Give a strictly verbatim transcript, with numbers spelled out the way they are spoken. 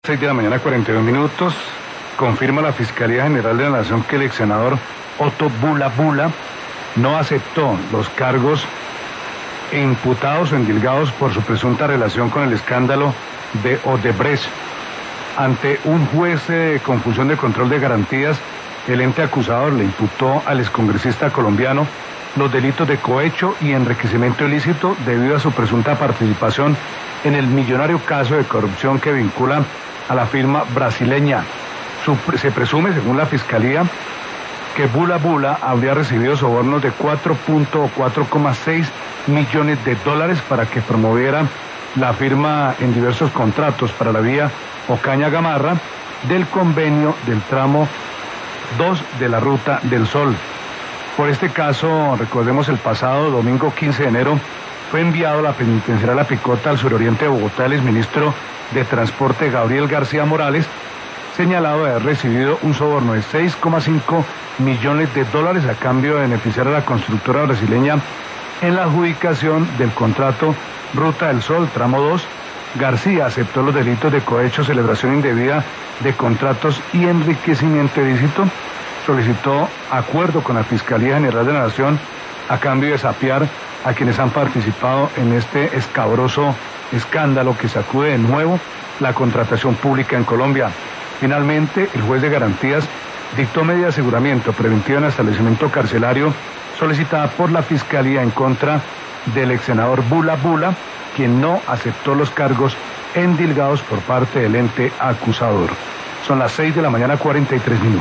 seis de la mañana, cuarenta y dos minutos, confirma la Fiscalía General de la Nación que el ex senador Otto Bula Bula no aceptó los cargos imputados o endilgados por su presunta relación con el escándalo de Odebrecht. Ante un juez de confusión de control de garantías, el ente acusador le imputó al excongresista colombiano los delitos de cohecho y enriquecimiento ilícito debido a su presunta participación en el millonario caso de corrupción que vincula a la firma brasileña. Su, se presume, según la Fiscalía, que Bula Bula habría recibido sobornos de cuatro coma seis millones de dólares para que promoviera la firma en diversos contratos para la vía Ocaña Gamarra del convenio del tramo dos de la Ruta del Sol. Por este caso, recordemos, el pasado domingo quince de enero fue enviado a la penitenciaria La Picota al suroriente de Bogotá el exministro de Transporte Gabriel García Morales, señalado de haber recibido un soborno de seis coma cinco millones de dólares a cambio de beneficiar a la constructora brasileña en la adjudicación del contrato Ruta del Sol, tramo dos. García aceptó los delitos de cohecho, celebración indebida de contratos y enriquecimiento ilícito. Solicitó acuerdo con la Fiscalía General de la Nación a cambio de sapear a quienes han participado en este escabroso escándalo que sacude de nuevo la contratación pública en Colombia. Finalmente, el juez de garantías dictó medida de aseguramiento preventiva en el establecimiento carcelario solicitada por la Fiscalía en contra del ex senador Bula Bula, quien no aceptó los cargos endilgados por parte del ente acusador. Son las seis de la mañana, cuarenta y tres minutos.